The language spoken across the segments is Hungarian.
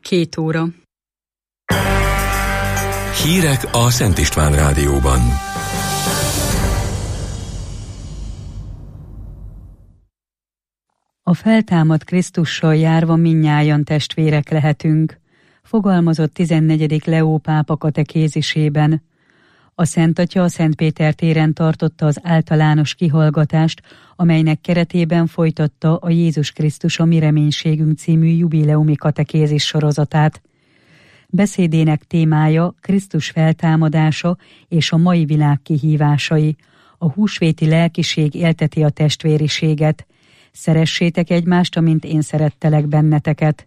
2 óra. Hírek a Szent István Rádióban. A feltámadt Krisztussal járva mindnyájan testvérek lehetünk, fogalmazott 14. Leó pápa katekézisében. A Szent Atya a Szent Péter téren tartotta az általános kihallgatást, amelynek keretében folytatta a Jézus Krisztus a mi reménységünk című jubileumi katekézis sorozatát. Beszédének témája Krisztus feltámadása és a mai világ kihívásai. A húsvéti lelkiség élteti a testvériséget. Szeressétek egymást, amint én szerettelek benneteket.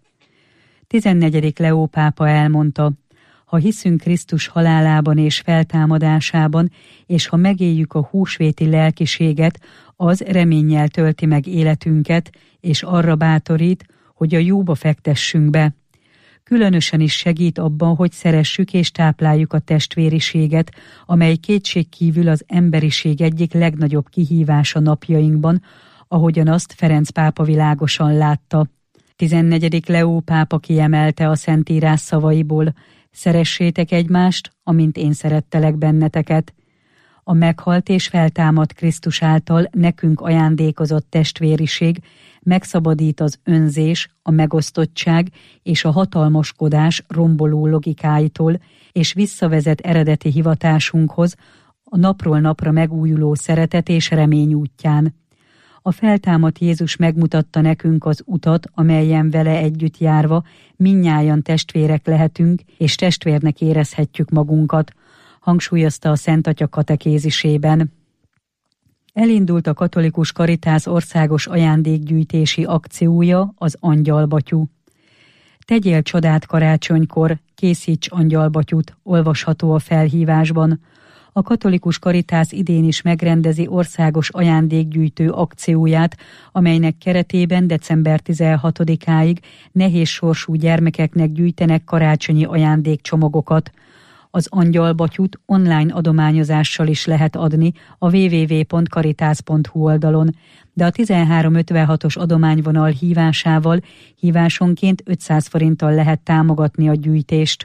14. Leó pápa elmondta, ha hiszünk Krisztus halálában és feltámadásában, és ha megéljük a húsvéti lelkiséget, az reménnyel tölti meg életünket, és arra bátorít, hogy a jóba fektessünk be. Különösen is segít abban, hogy szeressük és tápláljuk a testvériséget, amely kétségkívül az emberiség egyik legnagyobb kihívása napjainkban, ahogyan azt Ferenc pápa világosan látta. 14. Leó pápa kiemelte a Szentírás szavaiból, szeressétek egymást, amint én szerettelek benneteket. A meghalt és feltámadt Krisztus által nekünk ajándékozott testvériség megszabadít az önzés, a megosztottság és a hatalmaskodás romboló logikáitól, és visszavezet eredeti hivatásunkhoz, a napról napra megújuló szeretet és remény útján. A feltámadt Jézus megmutatta nekünk az utat, amelyen vele együtt járva mindnyájan testvérek lehetünk, és testvérnek érezhetjük magunkat, hangsúlyozta a Szent Atya katekézisében. Elindult a Katolikus Caritas országos ajándékgyűjtési akciója, az Angyalbatyú. Tegyél csodát karácsonykor, készíts angyalbatyút, olvasható a felhívásban. A Katolikus Caritas idén is megrendezi országos ajándékgyűjtő akcióját, amelynek keretében december 16-áig nehéz sorsú gyermekeknek gyűjtenek karácsonyi ajándékcsomagokat. Az angyalbatyút online adományozással is lehet adni a www.caritas.hu oldalon, de a 1356-os adományvonal hívásával hívásonként 500 forinttal lehet támogatni a gyűjtést.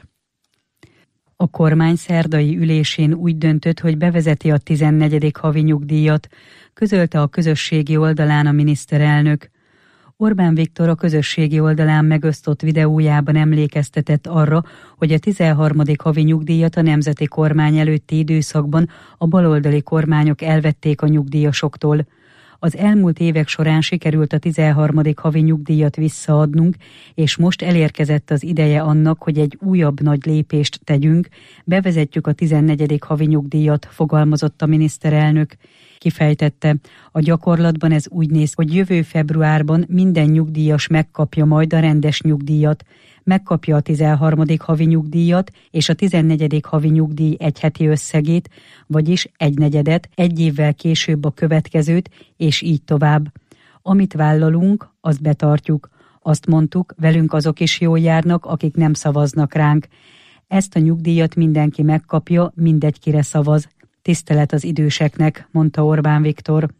A kormány szerdai ülésén úgy döntött, hogy bevezeti a 14. havi nyugdíjat, közölte a közösségi oldalán a miniszterelnök. Orbán Viktor a közösségi oldalán megosztott videójában emlékeztetett arra, hogy a 13. havi nyugdíjat a nemzeti kormány előtti időszakban a baloldali kormányok elvették a nyugdíjasoktól. Az elmúlt évek során sikerült a 13. havi nyugdíjat visszaadnunk, és most elérkezett az ideje annak, hogy egy újabb nagy lépést tegyünk, bevezetjük a 14. havi nyugdíjat, fogalmazott a miniszterelnök. Kifejtette, a gyakorlatban ez úgy néz, hogy jövő februárban minden nyugdíjas megkapja majd a rendes nyugdíjat, megkapja a 13. havi nyugdíjat és a 14. havi nyugdíj egy heti összegét, vagyis egy negyedet, egy évvel később a következőt, és így tovább. Amit vállalunk, azt betartjuk. Azt mondtuk, velünk azok is jól járnak, akik nem szavaznak ránk. Ezt a nyugdíjat mindenki megkapja, mindegy kire szavaz. Tisztelet az időseknek, mondta Orbán Viktor.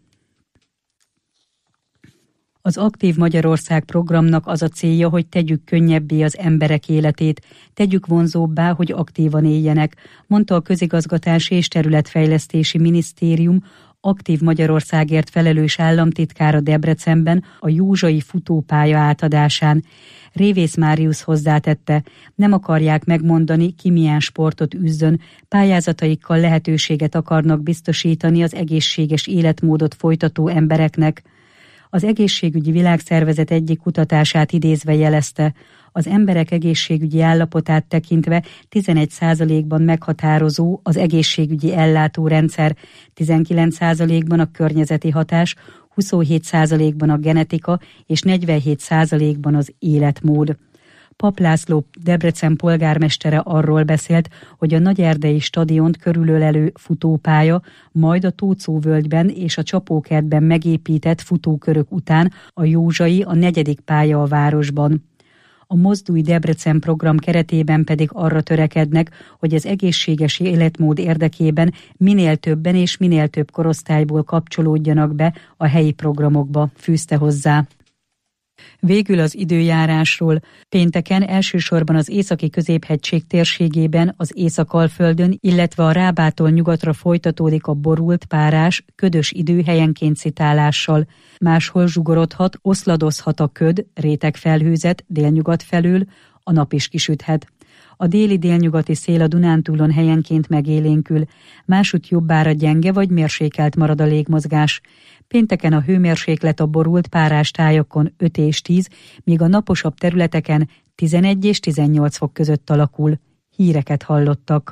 Az Aktív Magyarország programnak az a célja, hogy tegyük könnyebbé az emberek életét, tegyük vonzóbbá, hogy aktívan éljenek, mondta a Közigazgatási és Területfejlesztési Minisztérium Aktív Magyarországért felelős államtitkára Debrecenben a Józsai futópálya átadásán. Révész Máriusz hozzátette, nem akarják megmondani, ki milyen sportot űzzön, pályázataikkal lehetőséget akarnak biztosítani az egészséges életmódot folytató embereknek. Az Egészségügyi Világszervezet egyik kutatását idézve jelezte, az emberek egészségügyi állapotát tekintve 11%-ban meghatározó az egészségügyi ellátórendszer, 19%-ban a környezeti hatás, 27%-ban a genetika és 47%-ban az életmód. Pap László Debrecen polgármestere arról beszélt, hogy a Nagyerdei stadiont körülölelő futópálya majd a Tóczóvölgyben és a Csapókertben megépített futókörök után a Józsai a 4. pálya a városban. A Mozdulj Debrecen program keretében pedig arra törekednek, hogy az egészséges életmód érdekében minél többen és minél több korosztályból kapcsolódjanak be a helyi programokba, fűzte hozzá. Végül az időjárásról. Pénteken elsősorban az északi középhegység térségében, az Észak-Alföldön, illetve a Rábától nyugatra folytatódik a borult, párás, ködös idő helyenként szitálással. Máshol zsugorodhat, oszladozhat a köd, rétegfelhőzet délnyugat felől, a nap is kisüthet. A déli-délnyugati szél a Dunántúlon helyenként megélénkül, másutt jobbára gyenge vagy mérsékelt marad a légmozgás. Pénteken a hőmérséklet a borult, párás tájakon 5 és 10, míg a naposabb területeken 11 és 18 fok között alakul. Híreket hallottak.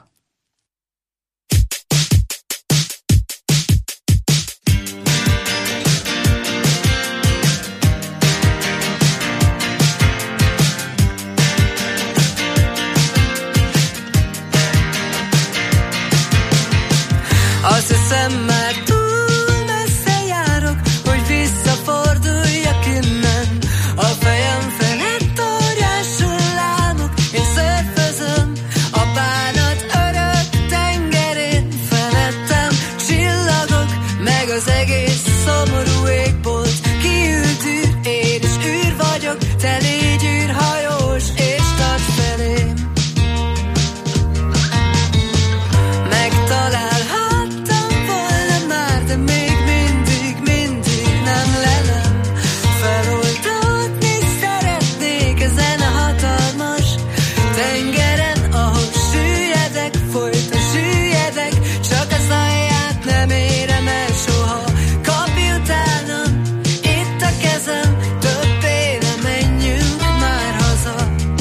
Azt hiszem, már túl messze járok, hogy visszaforduljak innen. A fejem felett óriásul álmok, én szörfözöm a bánat örök tengerén. Felettem csillagok, meg az egész szomorú égbolt. Kiült űr, én is űr vagyok, te légy űrhajós, és tart felém. Megtalálhattam volna már, de még mindig nem lelem. Feloldódni szeretnék ezen a hatalmas tengeren, ahol süllyedek, folyton süllyedek, csak az alját nem érem el soha. Kapj utánam, itt a kezem, többé nem menjünk már haza.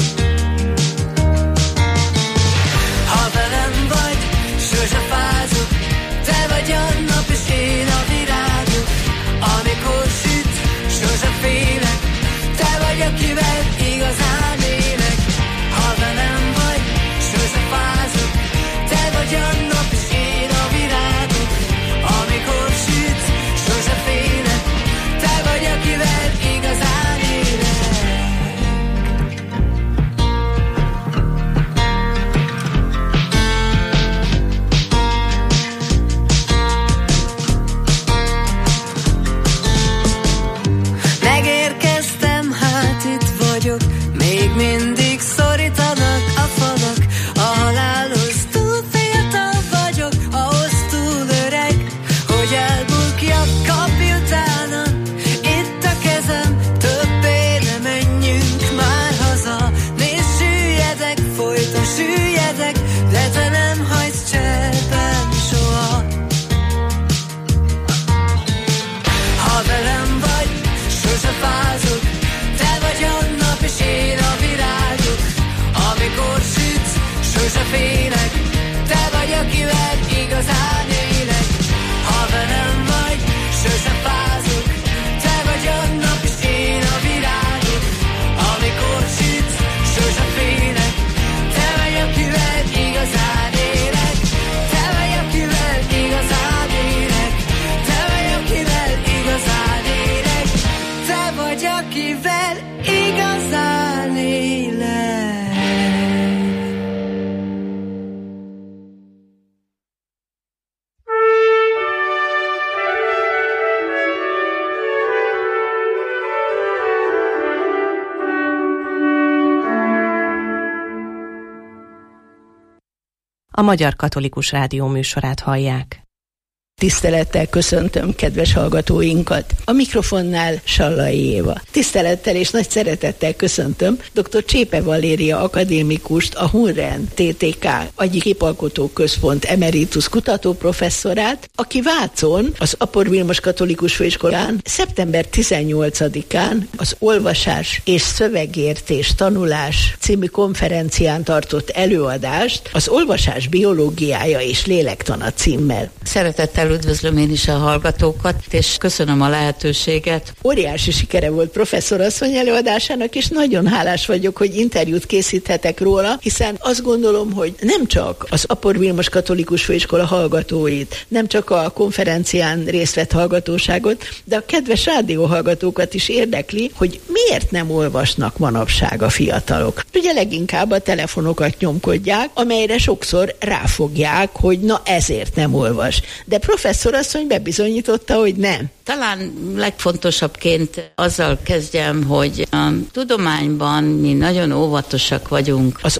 Ha velem vagy, sose fázok, te vagy a nap és én a virágok. Amikor süt, sose félek, te vagy akivel igazán élek. Ha velem vagy, sose fázok, te vagy a nap és én a virágok. Amikor süt, sose félek, te vagy akivel igazán élek. Megérkeztem, hát itt vagyok, még mindig szorítanak a falak. A halálhoz túl fiatal vagyok, ahhoz túl öreg, hogy elbukjak. Kapj utánam, itt a kezem, többé ne menjünk már haza. Nézd, süllyedek, folyton süllyedek, de te nem hagysz cserben soha. Ha velem vagy, sose fázok, te vagy a nap és én a virágok. Amikor sütsz, sose félek, te vagy akivel igazán élek. Ha velem vagy, sose fázok, te vagy a nap és én a virágok. Amikor sütsz, sose félek, te vagy akivel igazán élek. Te vagy akivel igazán élek. Te vagy akivel igazán élek. Te vagy akivel igazán élek. A Magyar Katolikus Rádió műsorát hallják. Tisztelettel köszöntöm kedves hallgatóinkat. A mikrofonnál Sallai Éva. Tisztelettel és nagy szeretettel köszöntöm dr. Csépe Valéria akadémikust, a Hunren TTK agyi képalkotó központ emeritus kutatóprofesszorát, aki Vácon az Apor Vilmos Katolikus Főiskolán szeptember 18-án az Olvasás és Szövegértés Tanulás című konferencián tartott előadást az olvasás biológiája és lélektana címmel. Szeretettel üdvözlöm én is a hallgatókat, és köszönöm a lehetőséget. Óriási sikere volt professzorasszony előadásának, és nagyon hálás vagyok, hogy interjút készíthetek róla, hiszen azt gondolom, hogy nem csak az Apor Vilmos Katolikus Főiskola hallgatóit, nem csak a konferencián részt vett hallgatóságot, de a kedves rádióhallgatókat is érdekli, hogy miért nem olvasnak manapság a fiatalok. Ugye leginkább a telefonokat nyomkodják, amelyre sokszor ráfogják, hogy na ezért nem olvas. De professzorasszony bebizonyította, hogy nem. Talán legfontosabbként azzal kezdjem, hogy a tudományban mi nagyon óvatosak vagyunk az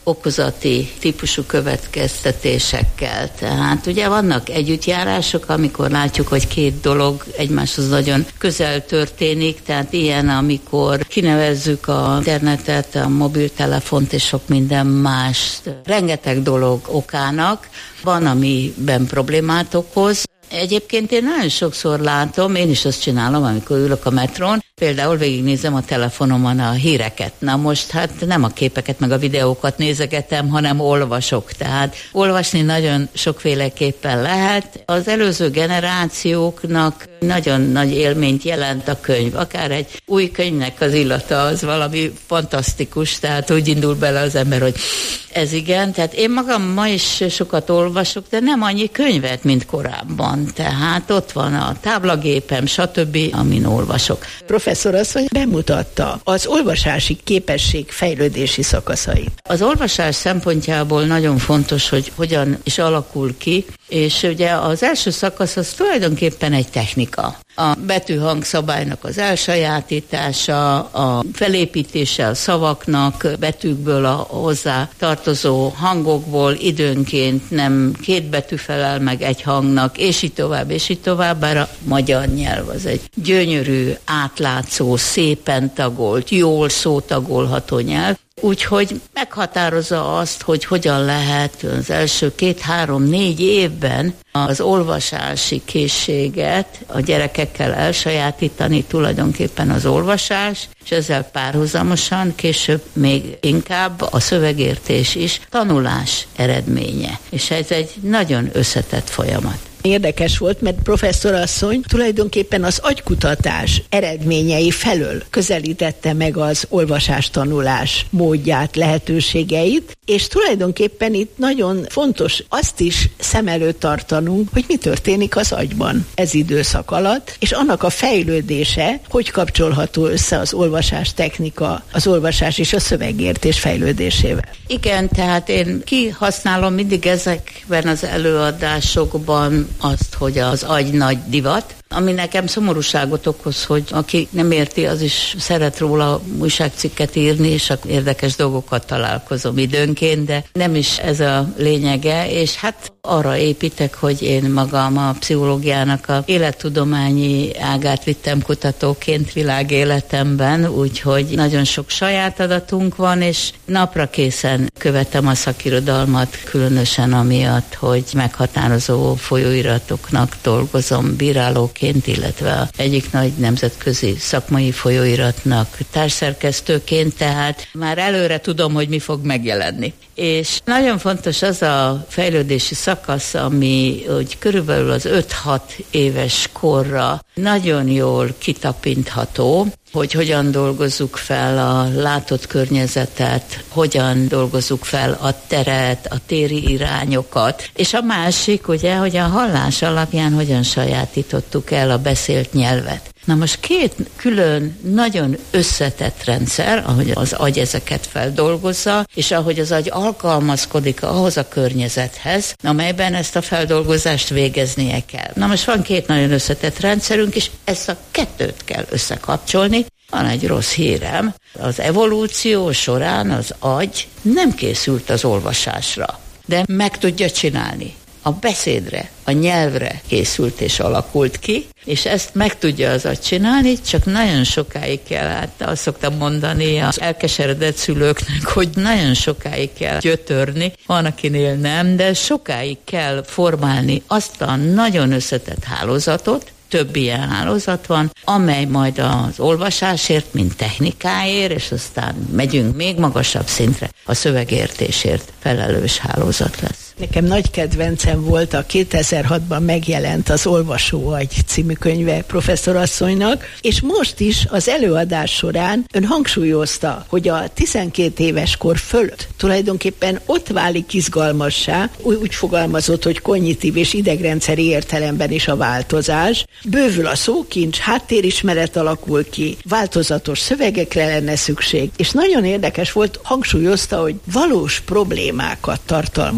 okozati típusú következtetésekkel. Tehát ugye vannak együttjárások, amikor látjuk, hogy két dolog egymáshoz nagyon közel történik, tehát ilyen, amikor kinevezzük a internetet, a mobiltelefont és sok minden mást, rengeteg dolog okának. Van, amiben problémát okoz. Egyébként én nagyon sokszor látom, én is azt csinálom, amikor ülök a metrón, például végignézem a telefonomon a híreket. Na most hát nem a képeket meg a videókat nézegetem, hanem olvasok. Tehát olvasni nagyon sokféleképpen lehet. Az előző generációknak nagyon nagy élményt jelent a könyv. Akár egy új könyvnek az illata az valami fantasztikus, tehát úgy indul bele az ember, hogy ez igen. Tehát én magam ma is sokat olvasok, de nem annyi könyvet, mint korábban. Tehát ott van a táblagépem, stb., amin olvasok. Professzor asszony bemutatta az olvasási képesség fejlődési szakaszait. Az olvasás szempontjából nagyon fontos, hogy hogyan is alakul ki, és ugye az első szakasz az tulajdonképpen egy technika. A betűhangszabálynak az elsajátítása, a felépítése a szavaknak, betűkből a hozzá tartozó hangokból, időnként nem két betű felel meg egy hangnak, és így tovább, bár a magyar nyelv az egy gyönyörű, átlátszó, szépen tagolt, jól szótagolható nyelv. Úgyhogy meghatározza azt, hogy hogyan lehet az első 2-3-4 évben az olvasási készséget a gyerekekkel elsajátítani, tulajdonképpen az olvasás, és ezzel párhuzamosan később még inkább a szövegértés is tanulás eredménye. És ez egy nagyon összetett folyamat. Érdekes volt, mert professzor asszony tulajdonképpen az agykutatás eredményei felől közelítette meg az olvasástanulás módját, lehetőségeit, és tulajdonképpen itt nagyon fontos azt is szem előtt tartanunk, hogy mi történik az agyban ez időszak alatt, és annak a fejlődése, hogy kapcsolható össze az olvasás technika, az olvasás és a szövegértés fejlődésével. Igen, tehát én kihasználom mindig ezekben az előadásokban azt, hogy az agy nagy divat, ami nekem szomorúságot okoz, hogy aki nem érti, az is szeret róla újságcikket írni, és érdekes dolgokat találkozom időnként, de nem is ez a lényege, és hát arra építek, hogy én magam a pszichológiának a élettudományi ágát vittem kutatóként világéletemben, úgyhogy nagyon sok saját adatunk van, és napra készen követem a szakirodalmat, különösen amiatt, hogy meghatározó folyóiratoknak dolgozom bírálóként, illetve egyik nagy nemzetközi szakmai folyóiratnak társszerkesztőként, tehát már előre tudom, hogy mi fog megjelenni. És nagyon fontos az a fejlődési szakasz, ami hogy körülbelül az 5-6 éves korra nagyon jól kitapintható, hogy hogyan dolgozzuk fel a látott környezetet, hogyan dolgozzuk fel a teret, a téri irányokat, és a másik, ugye, hogy a hallás alapján hogyan sajátítottuk el a beszélt nyelvet. Na most két külön, nagyon összetett rendszer, ahogy az agy ezeket feldolgozza, és ahogy az agy alkalmazkodik ahhoz a környezethez, amelyben ezt a feldolgozást végeznie kell. Na most van két nagyon összetett rendszerünk, és ezt a kettőt kell összekapcsolni. Van egy rossz hírem, az evolúció során az agy nem készült az olvasásra, de meg tudja csinálni. A beszédre, a nyelvre készült és alakult ki, és ezt meg tudja az agy csinálni, csak nagyon sokáig kell, hát azt szoktam mondani az elkeseredett szülőknek, hogy nagyon sokáig kell gyötörni, van akinél nem, de sokáig kell formálni azt a nagyon összetett hálózatot, több ilyen hálózat van, amely majd az olvasásért, mint technikáért, és aztán megyünk még magasabb szintre, a szövegértésért felelős hálózat lesz. Nekem nagy kedvencem volt a 2006-ban megjelent az Olvasóagy című könyve professzor asszonynak, és most is az előadás során ön hangsúlyozta, hogy a 12 éves kor fölött tulajdonképpen ott válik izgalmassá, úgy fogalmazott, hogy kognitív és idegrendszeri értelemben is a változás, bővül a szókincs, háttérismeret alakul ki, változatos szövegekre lenne szükség, és nagyon érdekes volt, hangsúlyozta, hogy valós problémákat tartalmazó szöveg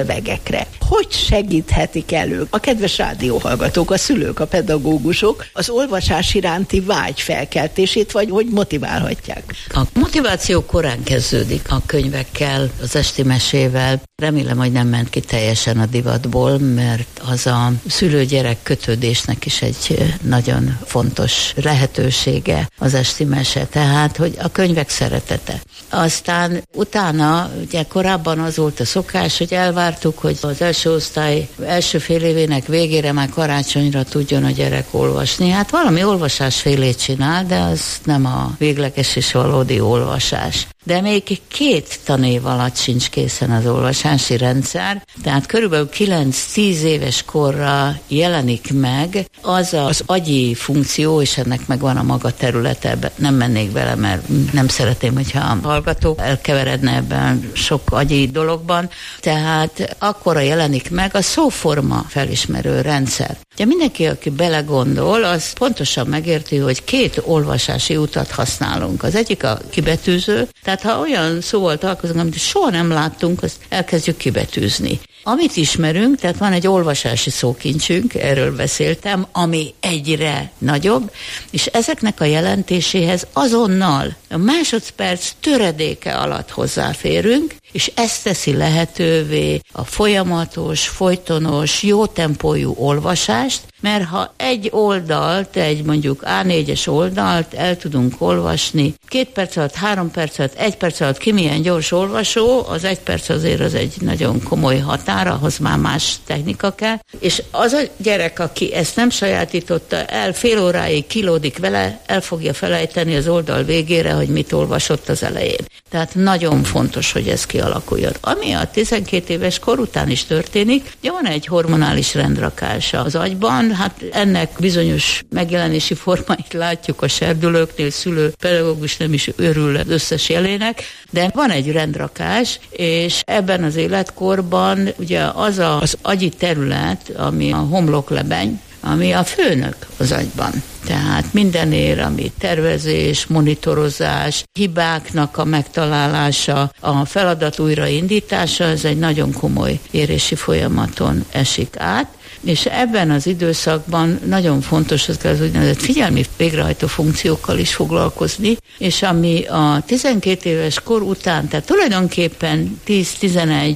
szövegekre. Hogy segíthetik elő a kedves rádióhallgatók, a szülők, a pedagógusok az olvasás iránti vágy felkeltését, vagy hogy motiválhatják? A motiváció korán kezdődik a könyvekkel, az esti mesével. Remélem, hogy nem ment ki teljesen a divatból, mert az a szülő-gyerek kötődésnek is egy nagyon fontos lehetősége az esti mese, tehát, hogy a könyvek szeretete. Aztán utána, ugye korábban az volt a szokás, hogy elvártuk, hogy az első osztály első fél évének végére már karácsonyra tudjon a gyerek olvasni. Hát valami olvasásfélét csinál, de az nem a végleges és valódi olvasás. De még 2 tanév alatt sincs készen az olvasási rendszer, tehát körülbelül 9-10 éves korra jelenik meg az agyi funkció, és ennek megvan a maga területe, nem mennék bele, mert nem szeretném, hogyha a hallgatók elkeveredne ebben sok agyi dologban, tehát akkora jelenik meg a szóforma felismerő rendszer. Ugye mindenki, aki belegondol, az pontosan megérti, hogy 2 olvasási utat használunk. Az egyik a kibetűző, tehát ha olyan szóval találkozunk, amit soha nem láttunk, azt elkezdjük kibetűzni. Amit ismerünk, tehát van egy olvasási szókincsünk, erről beszéltem, ami egyre nagyobb, és ezeknek a jelentéséhez azonnal a másodperc töredéke alatt hozzáférünk, és ezt teszi lehetővé a folyamatos, folytonos, jó tempójú olvasást, mert ha egy oldalt, egy mondjuk A4-es oldalt el tudunk olvasni 2 perc alatt, 3 perc alatt, 1 perc alatt, ki milyen gyors olvasó, az 1 perc azért az egy nagyon komoly határ, ahhoz már más technika kell, és az a gyerek, aki ezt nem sajátította el, fél óráig kilódik vele, el fogja felejteni az oldal végére, hogy mit olvasott az elején. Tehát nagyon fontos, hogy ez kialakuljon. Ami a 12 éves kor után is történik, ugye van egy hormonális rendrakása az agyban, hát ennek bizonyos megjelenési formáit látjuk a serdülőknél, szülő, pedagógus nem is örül az összes jelének, de van egy rendrakás, és ebben az életkorban ugye az agyi terület, ami a homloklebeny, ami a főnök az agyban. Tehát mindenért, ami tervezés, monitorozás, hibáknak a megtalálása, a feladat újraindítása, ez egy nagyon komoly érési folyamaton esik át, és ebben az időszakban nagyon fontos az úgynevezett figyelmi végrehajtó funkciókkal is foglalkozni, és ami a 12 éves kor után, tehát tulajdonképpen 10, 11,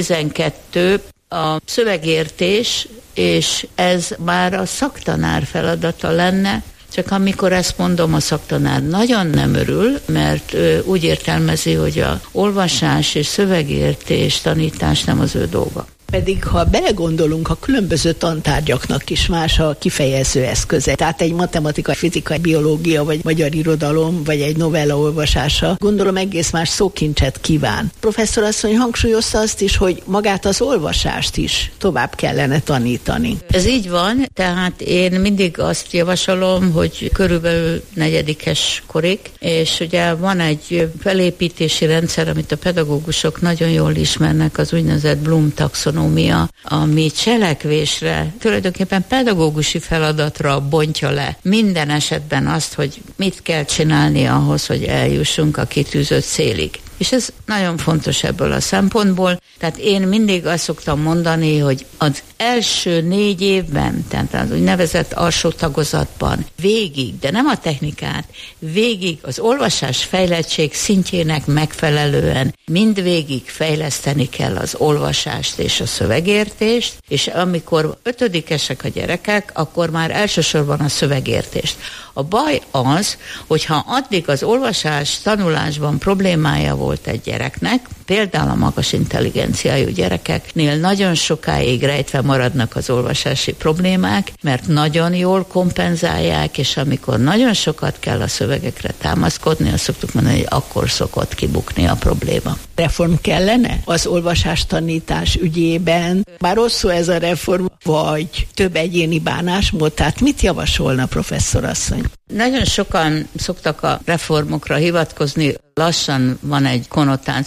12 a szövegértés, és ez már a szaktanár feladata lenne, csak amikor ezt mondom, a szaktanár nagyon nem örül, mert úgy értelmezi, hogy a olvasás és szövegértés, tanítás nem az ő dolga. Pedig, ha belegondolunk, a különböző tantárgyaknak is más a kifejező eszköze. Tehát egy matematika, fizika, biológia, vagy magyar irodalom, vagy egy novella olvasása, gondolom egész más szókincset kíván. Professzor asszony hangsúlyozta azt is, hogy magát az olvasást is tovább kellene tanítani. Ez így van, tehát én mindig azt javasolom, hogy körülbelül 4. korig, és ugye van egy felépítési rendszer, amit a pedagógusok nagyon jól ismernek, az úgynevezett Bloom taxonomia, ami cselekvésre, tulajdonképpen pedagógusi feladatra bontja le minden esetben azt, hogy mit kell csinálni ahhoz, hogy eljussunk a kitűzött célig. És ez nagyon fontos ebből a szempontból. Tehát én mindig azt szoktam mondani, hogy az első 4 évben, tehát az úgynevezett alsó tagozatban végig, de nem a technikát, végig az olvasás fejlettség szintjének megfelelően mindvégig fejleszteni kell az olvasást és a szövegértést, és amikor 5-esek a gyerekek, akkor már elsősorban a szövegértést. A baj az, hogyha addig az olvasás tanulásban problémája volt egy gyereknek, például a magas intelligenciájú gyerekeknél nagyon sokáig rejtve maradnak az olvasási problémák, mert nagyon jól kompenzálják, és amikor nagyon sokat kell a szövegekre támaszkodni, azt szoktuk mondani, hogy akkor szokott kibukni a probléma. Reform kellene az olvasástanítás ügyében? Bár rosszul ez a reform, vagy több egyéni bánásmód? Tehát mit javasolna, professzor asszony? Nagyon sokan szoktak a reformokra hivatkozni, lassan van egy konnotációja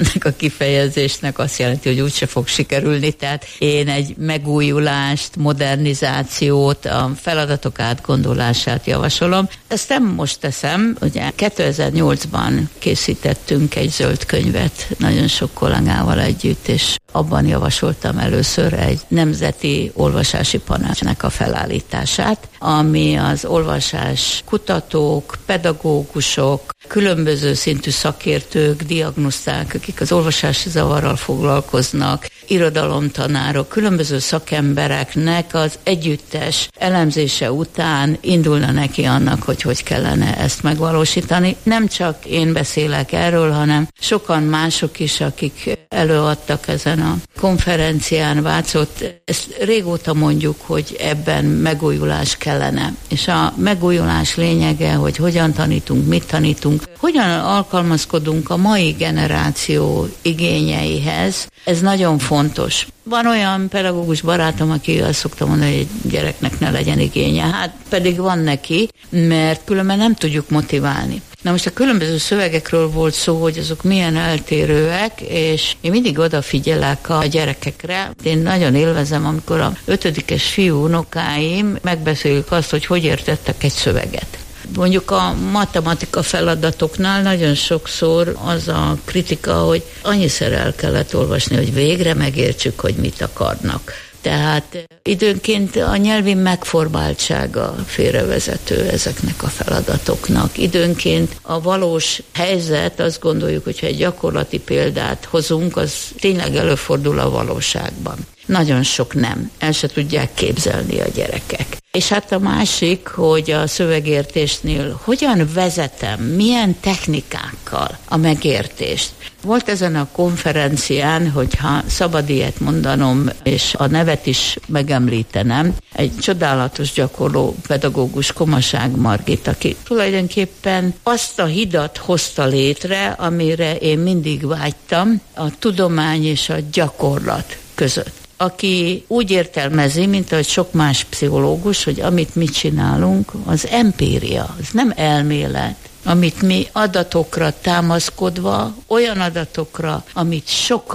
ennek a kifejezésnek azt jelenti, hogy úgyse fog sikerülni, tehát én egy megújulást, modernizációt, a feladatok átgondolását javasolom. Ezt nem most teszem, ugye 2008-ban készítettünk egy zöld könyvet nagyon sok kollégával együtt, és abban javasoltam először egy nemzeti olvasási panácsnak a felállítását, ami az olvasás kutatók, pedagógusok, különböző szintű szakértők, diagnoszták, akik az olvasási zavarral foglalkoznak, irodalomtanárok, különböző szakembereknek az együttes elemzése után indulna neki annak, hogy kellene ezt megvalósítani. Nem csak én beszélek erről, hanem sokan mások is, akik előadtak ezen a konferencián Vácott. Ezt régóta mondjuk, hogy ebben megújulás kellene. És a megújulás lényege, hogy hogyan tanítunk, mit tanítunk, hogyan alkalmazkodunk a mai generáció igényeihez, ez nagyon fontos. Van olyan pedagógus barátom, aki azt szokta mondani, hogy egy gyereknek ne legyen igénye. Hát pedig van neki, mert különben nem tudjuk motiválni. Na most a különböző szövegekről volt szó, hogy azok milyen eltérőek, és én mindig odafigyelek a gyerekekre. Én nagyon élvezem, amikor a 5-es fiú unokáim megbeszéljük azt, hogy értettek egy szöveget. Mondjuk a matematika feladatoknál nagyon sokszor az a kritika, hogy annyiszer el kellett olvasni, hogy végre megértsük, hogy mit akarnak. Tehát időnként a nyelvi megformáltsága félrevezető ezeknek a feladatoknak. Időnként a valós helyzet, azt gondoljuk, hogyha egy gyakorlati példát hozunk, az tényleg előfordul a valóságban. Nagyon sok nem. El se tudják képzelni a gyerekek. És hát a másik, hogy a szövegértésnél hogyan vezetem, milyen technikákkal a megértést. Volt ezen a konferencián, hogyha szabad ilyet mondanom, és a nevet is megemlítenem, egy csodálatos gyakorló pedagógus, Komaság Margit, aki tulajdonképpen azt a hidat hozta létre, amire én mindig vágytam, a tudomány és a gyakorlat között. Aki úgy értelmezi, mint ahogy sok más pszichológus, hogy amit mi csinálunk, az empíria, az nem elmélet. Amit mi adatokra támaszkodva, olyan adatokra, amit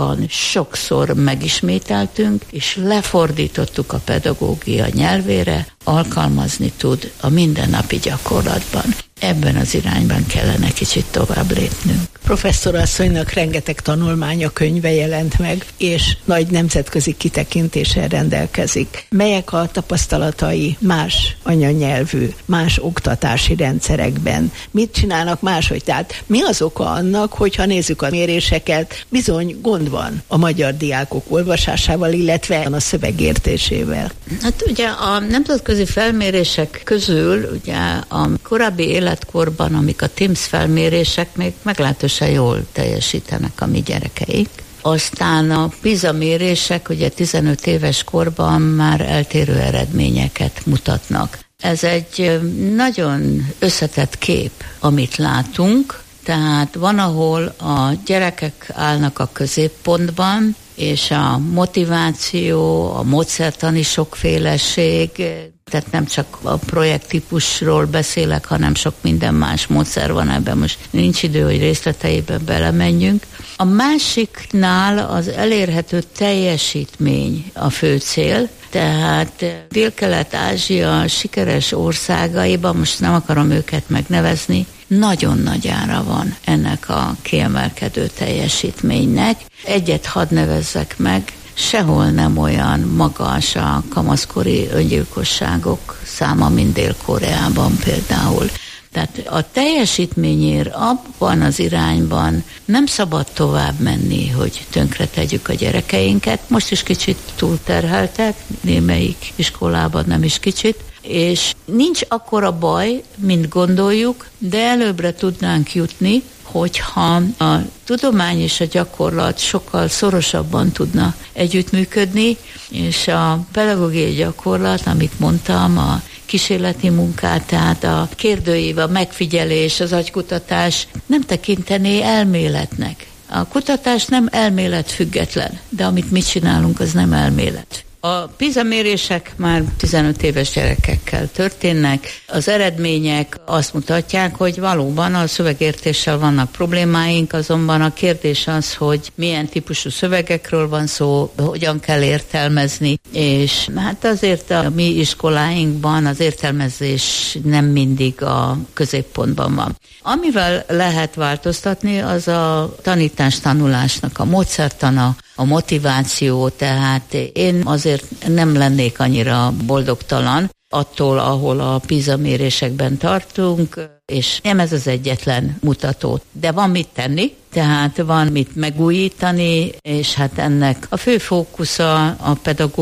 sokszor megismételtünk, és lefordítottuk a pedagógia nyelvére, alkalmazni tud a mindennapi gyakorlatban. Ebben az irányban kellene kicsit tovább lépnünk. Professzor asszonynak rengeteg tanulmánya, könyve jelent meg, és nagy nemzetközi kitekintéssel rendelkezik. Melyek a tapasztalatai más anyanyelvű, más oktatási rendszerekben? Mit csinálnak máshogy? Tehát mi az oka annak, hogyha nézzük a méréseket, bizony gond van a magyar diákok olvasásával, illetve a szövegértésével? Hát ugye a nemzetközi felmérések közül ugye a korábbi életkorban, amik a TIMSS felmérések még meglehetősen jól teljesítenek a mi gyerekeik. Aztán a PISA mérések ugye 15 éves korban már eltérő eredményeket mutatnak. Ez egy nagyon összetett kép, amit látunk, tehát van, ahol a gyerekek állnak a középpontban, és a motiváció, a módszertani sokféleség, tehát nem csak a projekttípusról beszélek, hanem sok minden más módszer van ebben, most nincs idő, hogy részleteiben belemenjünk. A másiknál az elérhető teljesítmény a fő cél, tehát Dél-Kelet-Ázsia sikeres országaiban, most nem akarom őket megnevezni, nagyon nagy ára van ennek a kiemelkedő teljesítménynek. Egyet hadd nevezzek meg, sehol nem olyan magas a kamaszkori öngyilkosságok száma, mint Dél-Koreában például. Tehát a teljesítményért abban az irányban nem szabad tovább menni, hogy tönkre tegyük a gyerekeinket. Most is kicsit túlterheltek, némelyik iskolában nem is kicsit, és nincs akkora baj, mint gondoljuk, de előbbre tudnánk jutni, hogyha a tudomány és a gyakorlat sokkal szorosabban tudna együttműködni, és a pedagógiai gyakorlat, amit mondtam, a kísérleti munkát, tehát a kérdőív, a megfigyelés, az agykutatás nem tekintené elméletnek. A kutatás nem elméletfüggetlen, de amit mi csinálunk, az nem elmélet. A PISA mérések már 15 éves gyerekekkel történnek. Az eredmények azt mutatják, hogy valóban a szövegértéssel vannak problémáink, azonban a kérdés az, hogy milyen típusú szövegekről van szó, hogyan kell értelmezni, és hát azért a mi iskoláinkban az értelmezés nem mindig a középpontban van. Amivel lehet változtatni, az a tanítás-tanulásnak a módszertana, a motiváció, tehát én azért nem lennék annyira boldogtalan attól, ahol a PISA mérésekben tartunk, és nem ez az egyetlen mutató, de van mit tenni, tehát van mit megújítani, és hát ennek a fő fókusza a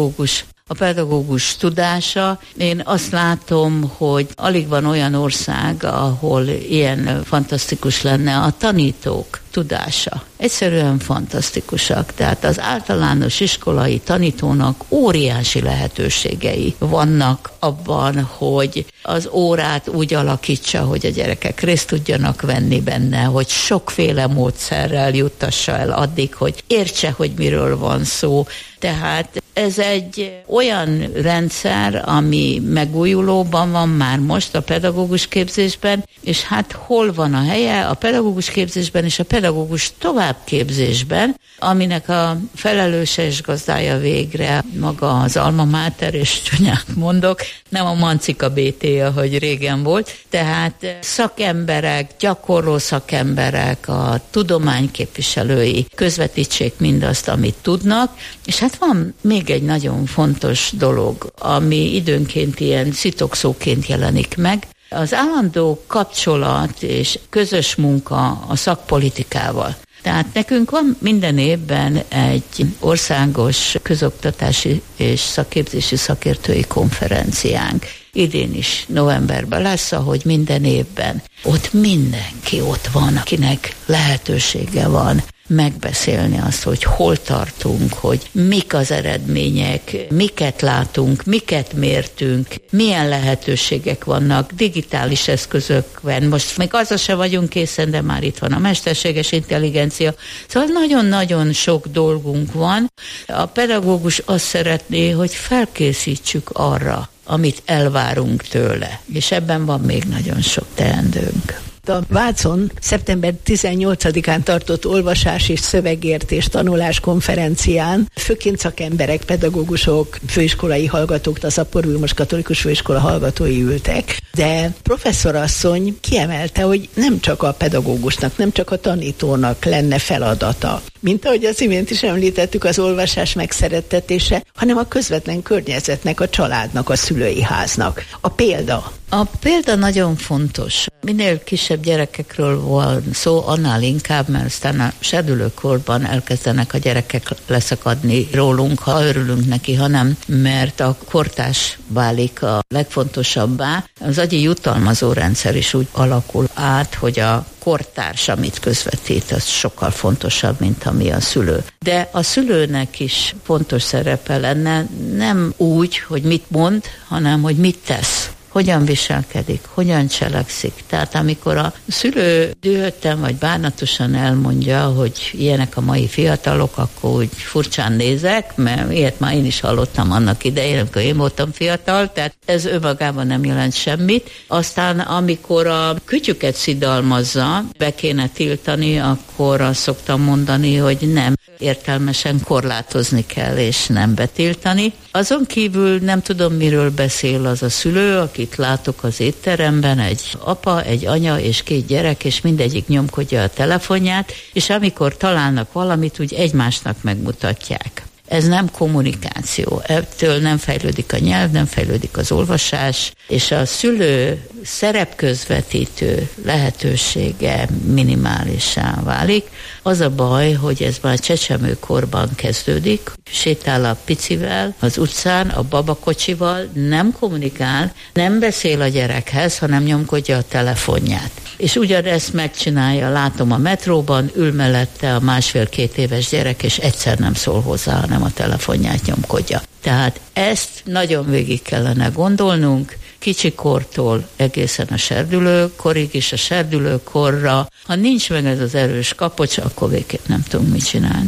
pedagógus tudása. Én azt látom, hogy alig van olyan ország, ahol ilyen fantasztikus lenne a tanítók tudása. Egyszerűen fantasztikusak. Tehát az általános iskolai tanítónak óriási lehetőségei vannak abban, hogy az órát úgy alakítsa, hogy a gyerekek részt tudjanak venni benne, hogy sokféle módszerrel juttassa el addig, hogy értse, hogy miről van szó. Tehát ez egy olyan rendszer, ami megújulóban van már most a pedagógus képzésben, és hát hol van a helye a pedagógus képzésben és a pedagógus továbbképzésben, aminek a felelőse és gazdája végre maga az Alma Mater, és csúnyát mondok, nem a Mancika BT, ahogy régen volt, tehát szakemberek, gyakorló szakemberek, a tudományképviselői közvetítsék mindazt, amit tudnak, és hát van még egy nagyon fontos dolog, ami időnként ilyen szitokszóként jelenik meg, az állandó kapcsolat és közös munka a szakpolitikával. Tehát nekünk van minden évben egy országos közoktatási és szakképzési szakértői konferenciánk. Idén is novemberben lesz, ahogy minden évben. Ott mindenki ott van, akinek lehetősége van megbeszélni azt, hogy hol tartunk, hogy mik az eredmények, miket látunk, miket mértünk, milyen lehetőségek vannak digitális eszközökben. Most még azzal se vagyunk készen, de már itt van a mesterséges intelligencia. Szóval nagyon-nagyon sok dolgunk van. A pedagógus azt szeretné, hogy felkészítsük arra, amit elvárunk tőle. És ebben van még nagyon sok teendőnk. A Vácon szeptember 18-án tartott olvasás és szövegértés tanulás konferencián főként szakemberek, pedagógusok, főiskolai hallgatók, a Zapor Vilmos Katolikus Főiskola hallgatói ültek, de professzorasszony kiemelte, hogy nem csak a pedagógusnak, nem csak a tanítónak lenne feladata, mint ahogy az imént is említettük, az olvasás megszerettetése, hanem a közvetlen környezetnek, a családnak, a szülői háznak. A példa. A példa nagyon fontos. Minél kisebb gyerekekről van szó, annál inkább, mert aztán a serdülőkorban elkezdenek a gyerekek leszakadni rólunk, ha örülünk neki, ha nem, mert a kortárs válik a legfontosabbá. Az agyi jutalmazó rendszer is úgy alakul át, hogy a kortárs, amit közvetít, az sokkal fontosabb, mint ami a szülő. De a szülőnek is fontos szerepe lenne, nem úgy, hogy mit mond, hanem hogy mit tesz. Hogyan viselkedik, hogyan cselekszik. Tehát amikor a szülő dühötten vagy bánatosan elmondja, hogy ilyenek a mai fiatalok, akkor úgy furcsán nézek, mert ilyet már én is hallottam annak idején, amikor én voltam fiatal, tehát ez önmagában nem jelent semmit. Aztán amikor a kütyüket szidalmazza, be kéne tiltani, akkor azt szoktam mondani, hogy nem, értelmesen korlátozni kell, és nem betiltani. Azon kívül nem tudom, miről beszél az a szülő, akit látok az étteremben, egy apa, egy anya és 2 gyerek, és mindegyik nyomkodja a telefonját, és amikor találnak valamit, úgy egymásnak megmutatják. Ez nem kommunikáció, ettől nem fejlődik a nyelv, nem fejlődik az olvasás, és a szülő szerepközvetítő lehetősége minimálisá válik. Az a baj, hogy ez már csecsemőkorban kezdődik, sétál a picivel az utcán, a babakocsival, nem kommunikál, nem beszél a gyerekhez, hanem nyomkodja a telefonját. És ugyanezt megcsinálja, látom a metróban, ül mellette a 1,5-2 éves gyerek, és egyszer nem szól hozzá, hanem a telefonját nyomkodja. Tehát ezt nagyon végig kellene gondolnunk, kicsikortól egészen a serdülőkorig, és a serdülőkorra, ha nincs meg ez az erős kapocs, akkor végképp nem tudunk mit csinálni.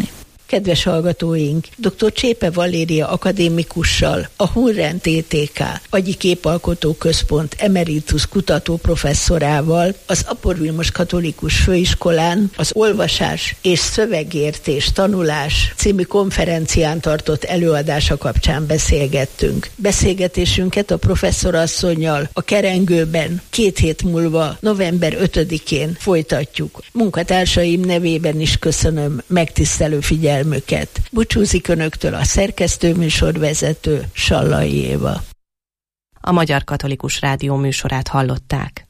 Kedves hallgatóink, dr. Csépe Valéria akadémikussal, a Hunren TTK Agyi Képalkotó Központ emeritus kutatóprofesszorával az Apor Vilmos Katolikus Főiskolán az Olvasás és Szövegértés Tanulás című konferencián tartott előadása kapcsán beszélgettünk. Beszélgetésünket a professzorasszonnyal a Kerengőben 2 hét múlva, november 5-én folytatjuk. Munkatársaim nevében is köszönöm megtisztelő figyelmüket. Búcsúzik önöktől a szerkesztőműsorvezető Sallai Éva. A Magyar Katolikus Rádió műsorát hallották.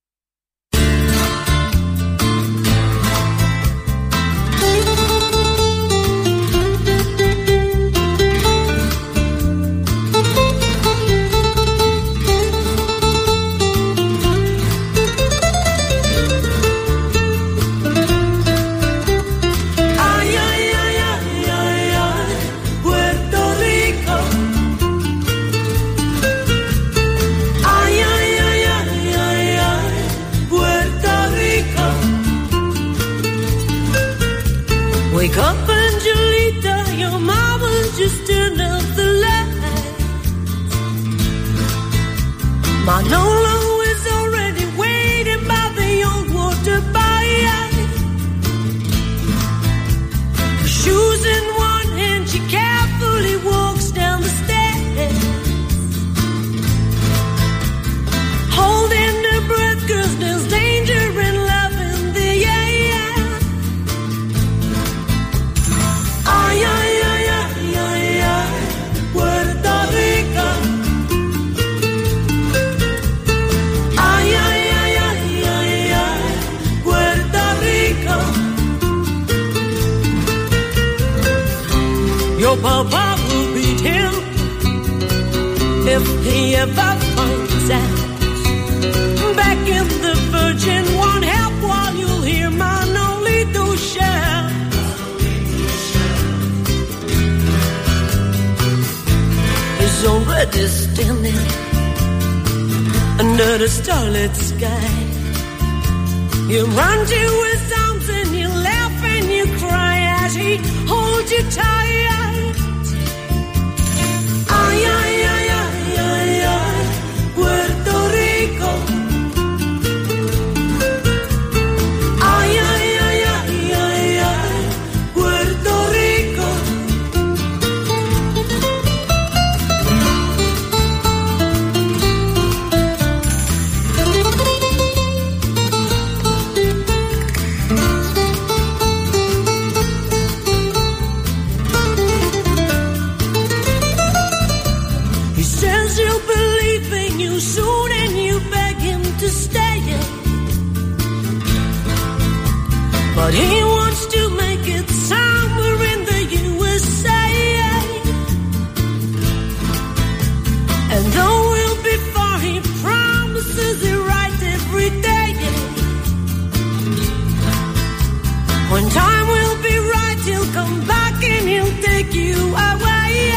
Wake up, Angelita, your mama just turned up the light. Manolo is already waiting by the old water buy. Shoes in one hand, she carefully walks down the stairs. Holding her breath, 'cause there's danger in love in the air. Ay, ay, ay, ay, ay, ay, Puerto Rico. Ay, ay, ay, ay, ay, ay, Puerto Rico. Your papa will beat him if he ever finds out. Back in the Virgin won't help while you'll hear Manolito shout. He's already standing under the starlit sky. You run to his arms and you laugh and you cry as he holds you tight. Ay, ay, ay, ay, ay, ay, Puerto Rico. Ay, ay, ay, ay, ay, ay, Puerto Rico. He says he'll believe in you soon and you beg him to stay. But he wants to make it somewhere in the USA. And though we'll be far, he promises it right every day. When time will be right, he'll come back and he'll take you away.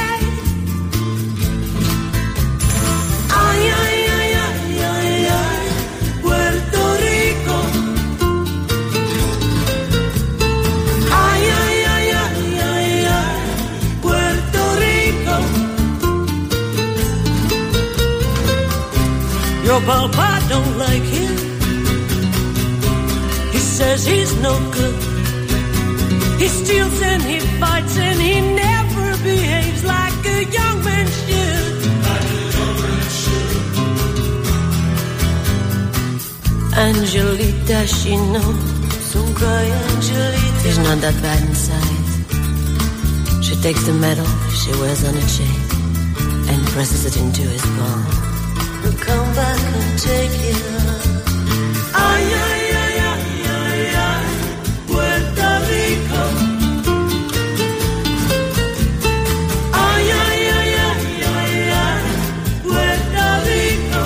Ay, ay, ay, ay, ay, ay, Puerto Rico. Ay, ay, ay, ay, ay, ay, Puerto Rico. Your papa don't like him. He says he's no good. He steals and he fights and he never behaves like a young man should. Angelita, she knows. Don't cry, Angelita. He's not that bad inside. She takes the medal she wears on a chain and presses it into his palm. He'll come back and take it. Ay, ay, ay, ay, ay, ay, Puerto Rico. Ay, ay, ay, ay, ay, ay, Puerto Rico.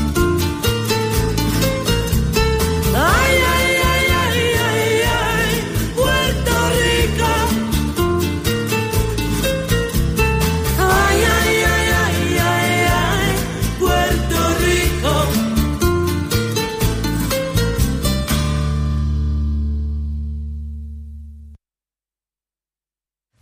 Ay, ay, ay, ay, ay, ay, Puerto Rico. Ay, ay, ay, ay, ay, ay,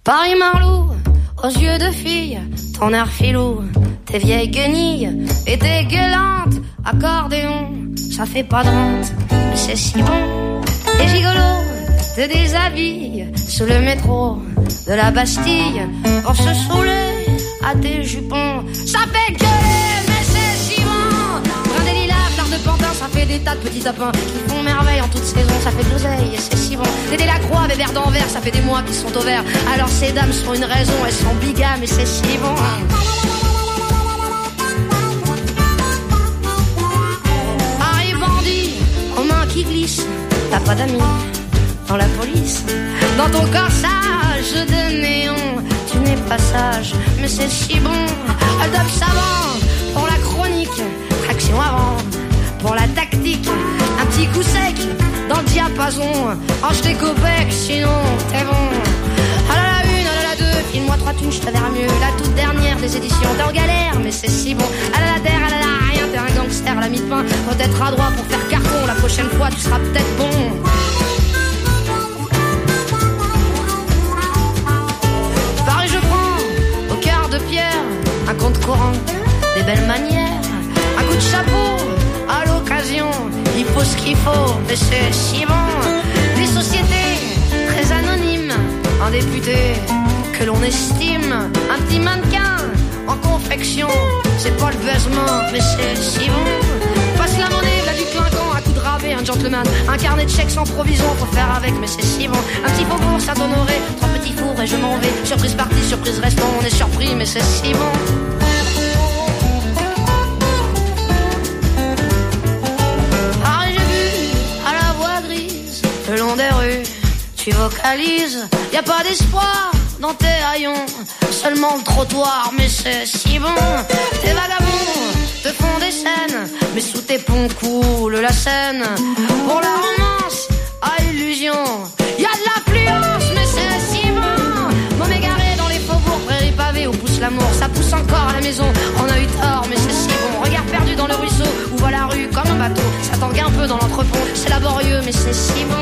Paris-Marlou, aux yeux de fille, ton air filou, tes vieilles guenilles et tes gueulantes accordéon, ça fait pas de rente, mais c'est si bon. Et gigolo, te déshabille sous le métro de la Bastille pour se saouler à tes jupons, ça fait gueuler, mais c'est si bon. Brin des lilas, fleurs de pantin, ça fait des tas de petits tapins qui font merveille en toute saison, ça fait de l'oseille et c'est si bon. T'es la croix, bébert d'Anvers, ça fait des mois qu'ils sont au vert. Alors ces dames sont une raison, elles sont bigames et c'est si bon. Paris bandit, aux mains qui glissent, t'as pas d'amis dans la police. Dans ton corsage de néon, tu n'es pas sage, mais c'est si bon. Adobe savant pour la chronique, traction avant pour la tactique. Un petit coup sec dans le diapason, range tes copecs, sinon t'es bon. À la une, à la deux, file-moi 3 thunes, je te verrai mieux. La toute dernière des éditions, t'es en galère, mais c'est si bon. À la terre, à la rien, t'es un gangster à la mi-pain. Faut être adroit pour faire carton, la prochaine fois tu seras peut-être bon. Paris, je prends au cœur de pierre un compte courant, des belles manières, un coup de chapeau à l'occasion. Il faut ce qu'il faut, mais c'est si bon. Des sociétés très anonymes, un député que l'on estime, un petit mannequin en confection. C'est pas le baisement, mais c'est si bon. Passe la monnaie, là du clinquant, à coup de rabais, un gentleman, un carnet de chèques sans provision, faut faire avec, mais c'est si bon. Un petit faubourg, ça t'honorer, 3 petits fours et je m'en vais. Surprise partie, surprise restant, on est surpris, mais c'est si bon. Le long des rues, tu vocalises, y a pas d'espoir dans tes haillons, seulement le trottoir, mais c'est si bon. Tes vagabonds te font des scènes, mais sous tes ponts coule la Seine. Pour la romance, à illusion, y a de l'affluence, mais c'est si bon. M'en égaré dans les faubourgs, prairies pavées où pousse l'amour, ça pousse encore à la maison. On a eu tort, mais c'est si bon. Regard perdu dans le ruisseau, où va la rue comme un bateau, ça tangue un peu dans l'entrepont. C'est laborieux, mais c'est si bon.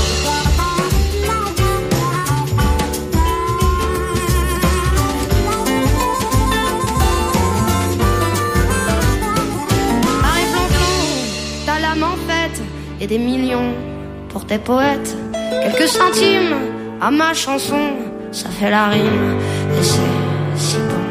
Et des millions pour tes poètes, quelques centimes à ma chanson, ça fait la rime et c'est si bon.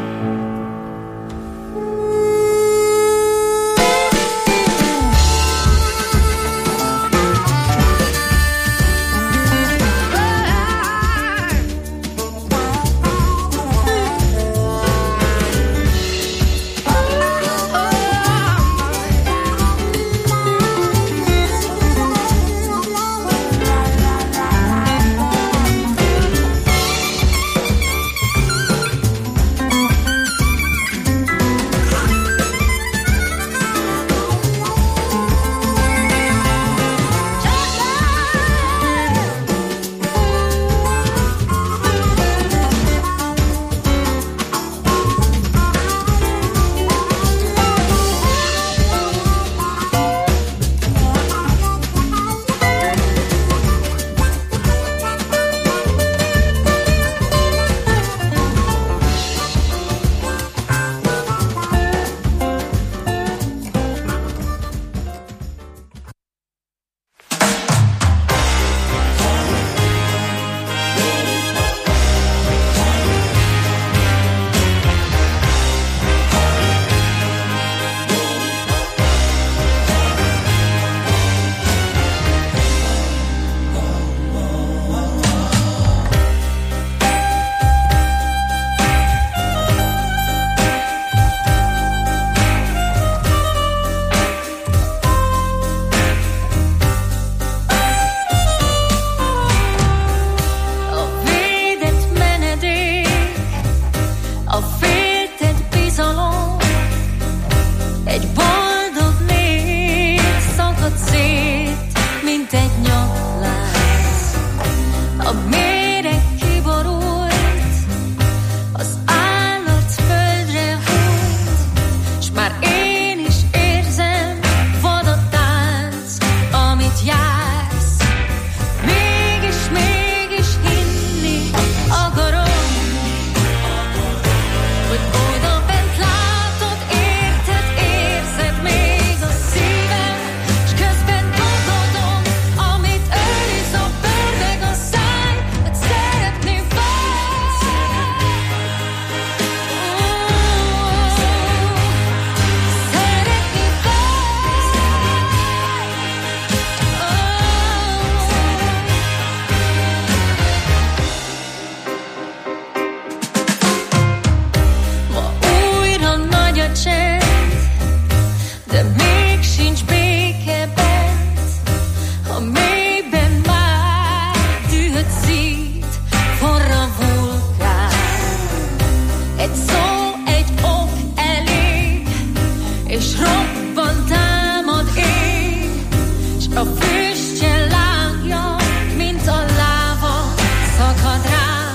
s robban támad ég, s a füstje lángja, mint a láva szakad rá.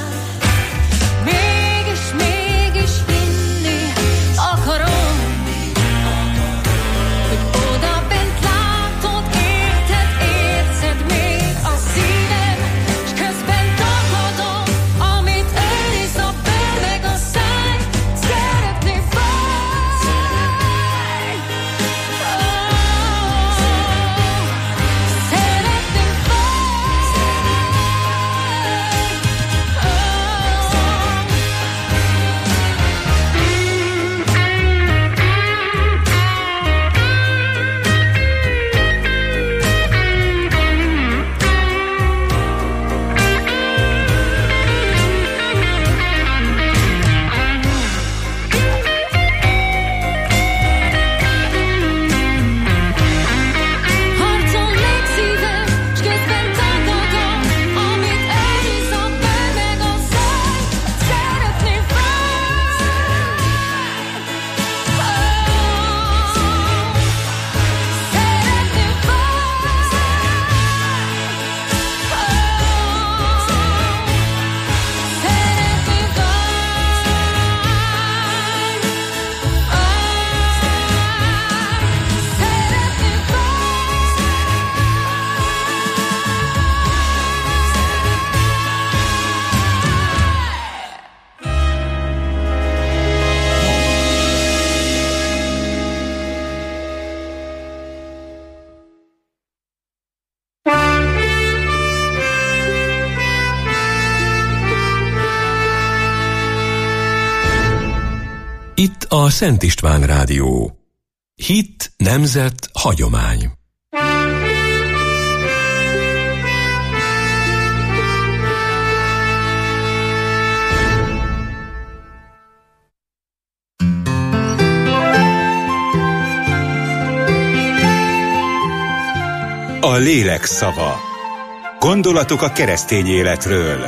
Mégis hinni akarom, hogy oda bent látod, érzed még a szívem, s közben tagadom, amit őriz a bőr meg a száj. Szeretni fáj, szeretni harcol még szívem, s közben tagadom, amit őriz a bőr meg a száj. Szeretni fáj, szeretni Itt a Szent István Rádió. Hit, nemzet, hagyomány. A lélek szava. Gondolatok a keresztény életről.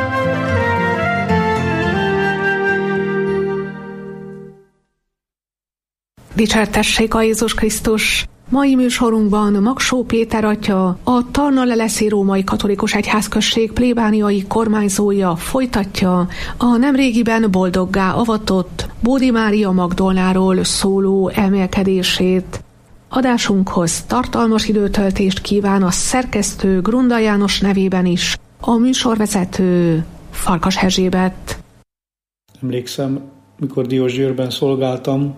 Dicsértessék a Jézus Krisztus! Mai műsorunkban Magsó Péter atya, a Tarna-Leleszi Római Katolikus Egyházközség plébániai kormányzója folytatja a nemrégiben boldoggá avatott Bódi Mária Magdolnáról szóló emelkedését. Adásunkhoz tartalmas időtöltést kíván a szerkesztő Grunda János nevében is, a műsorvezető Farkas Erzsébet. Emlékszem, mikor Diósgyőrben szolgáltam,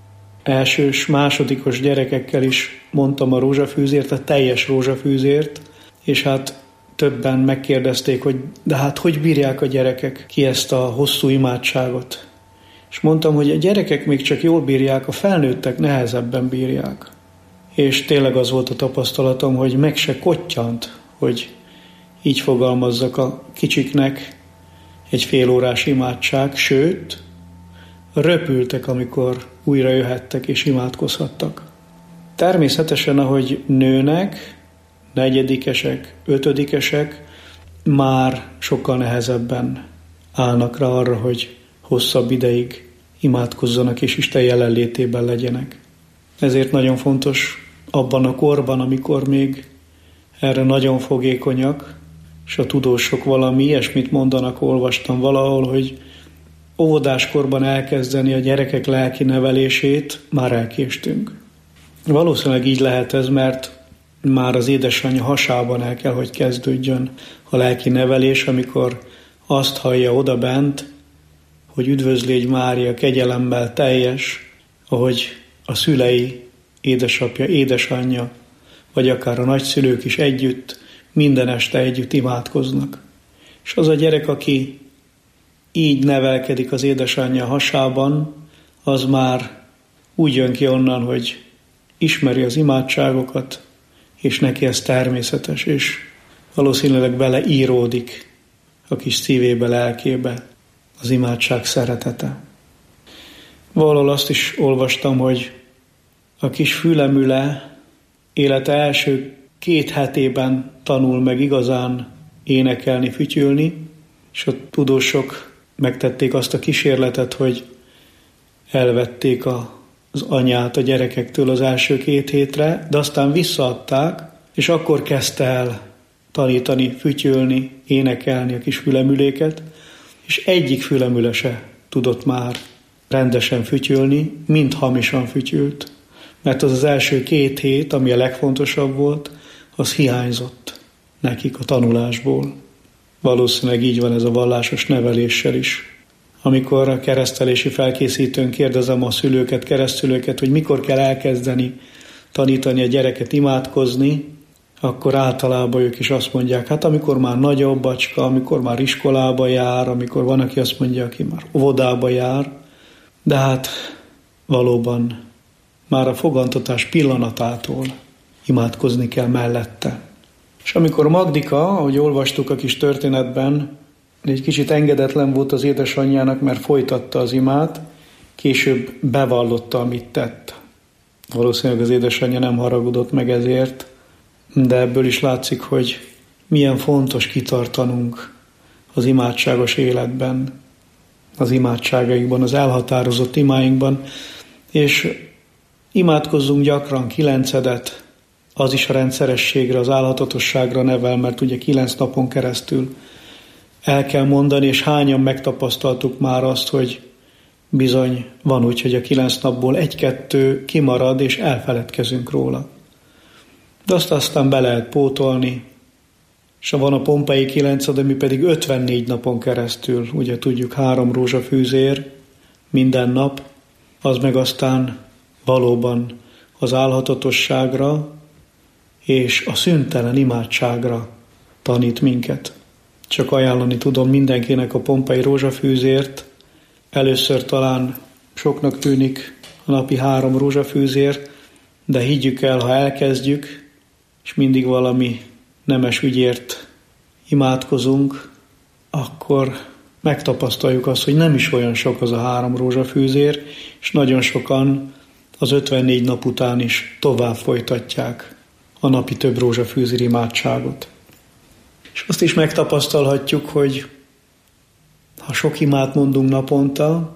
elsős, másodikos gyerekekkel is mondtam a rózsafűzért, a teljes rózsafűzért, és hát többen megkérdezték, hogy de hát hogy bírják a gyerekek ki ezt a hosszú imádságot. És mondtam, hogy a gyerekek még csak jól bírják, a felnőttek nehezebben bírják. És tényleg az volt a tapasztalatom, hogy meg se kottyant, hogy így fogalmazzak a kicsiknek egy félórás imádság, sőt, röpültek, amikor újra jöhettek és imádkozhattak. Természetesen, ahogy nőnek, negyedikesek, ötödikesek, már sokkal nehezebben állnak rá arra, hogy hosszabb ideig imádkozzanak és Isten jelenlétében legyenek. Ezért nagyon fontos abban a korban, amikor még erre nagyon fogékonyak, és a tudósok valami ilyesmit mondanak, olvastam valahol, hogy óvodáskorban elkezdeni a gyerekek lelki nevelését, már elkéstünk. Valószínűleg így lehet ez, mert már az édesanyja hasában el kell, hogy kezdődjön a lelki nevelés, amikor azt hallja odabent, hogy üdvözlégy Mária, kegyelemmel teljes, ahogy a szülei, édesapja, édesanyja, vagy akár a nagyszülők is együtt, minden este együtt imádkoznak. És az a gyerek, aki így nevelkedik az édesanyja hasában, az már úgy jön ki onnan, hogy ismeri az imádságokat, és neki ez természetes, és valószínűleg beleíródik a kis szívébe, lelkébe az imádság szeretete. Valahol azt is olvastam, hogy a kis fülemüle élete első 2 hetében tanul meg igazán énekelni, fütyülni, és a tudósok megtették azt a kísérletet, hogy elvették a az anyát a gyerekektől az első 2 hétre, de aztán visszaadták, és akkor kezdte el tanítani, fütyölni, énekelni a kis fülemüléket, és egyik fülemüle se tudott már rendesen fütyölni, mind hamisan fütyült. Mert az első 2 hét, ami a legfontosabb volt, az hiányzott nekik a tanulásból. Valószínűleg így van ez a vallásos neveléssel is. Amikor a keresztelési felkészítőn kérdezem a szülőket, keresztszülőket, hogy mikor kell elkezdeni tanítani a gyereket imádkozni, akkor általában ők is azt mondják, hát amikor már nagyobb bacska, amikor már iskolába jár, amikor van, aki azt mondja, aki már óvodába jár, de hát valóban már a fogantatás pillanatától imádkozni kell mellette. És amikor Magdika, ahogy olvastuk a kis történetben, egy kicsit engedetlen volt az édesanyjának, mert folytatta az imát, később bevallotta, amit tett. Valószínűleg az édesanyja nem haragudott meg ezért, de ebből is látszik, hogy milyen fontos kitartanunk az imádságos életben, az imádságaikban, az elhatározott imáinkban, és imádkozzunk gyakran 9-edet, az is a rendszerességre, az álhatatosságra nevel, mert ugye 9 napon keresztül el kell mondani, és hányan megtapasztaltuk már azt, hogy bizony van úgy, hogy a 9 napból 1-2 kimarad, és elfeledkezünk róla. De azt aztán be lehet pótolni, és van a Pompai 9, ami pedig 54 napon keresztül, ugye tudjuk 3 rózsafűzér minden nap, az meg aztán valóban az álhatatosságra és a szüntelen imádságra tanít minket. Csak ajánlani tudom mindenkinek a Pompai rózsafűzért. Először talán soknak tűnik a napi 3 rózsafűzér, de higgyük el, ha elkezdjük, és mindig valami nemes ügyért imádkozunk, akkor megtapasztaljuk azt, hogy nem is olyan sok az a 3 rózsafűzér, és nagyon sokan az 54 nap után is tovább folytatják a napi több rózsafűzér imádságot. És azt is megtapasztalhatjuk, hogy ha sok imát mondunk naponta,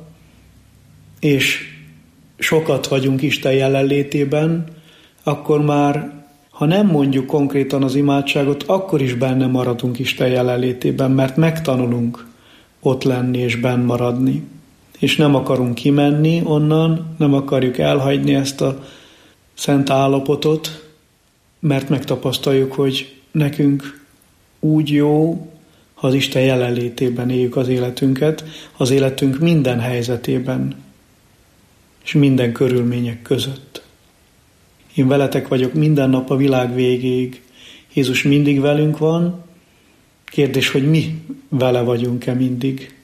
és sokat vagyunk Isten jelenlétében, akkor már, ha nem mondjuk konkrétan az imádságot, akkor is benne maradunk Isten jelenlétében, mert megtanulunk ott lenni és benn maradni. És nem akarunk kimenni onnan, nem akarjuk elhagyni ezt a szent állapotot, mert megtapasztaljuk, hogy nekünk úgy jó, ha az Isten jelenlétében éljük az életünket, az életünk minden helyzetében, és minden körülmények között. Én veletek vagyok minden nap a világ végéig. Jézus mindig velünk van. Kérdés, hogy mi vele vagyunk-e mindig.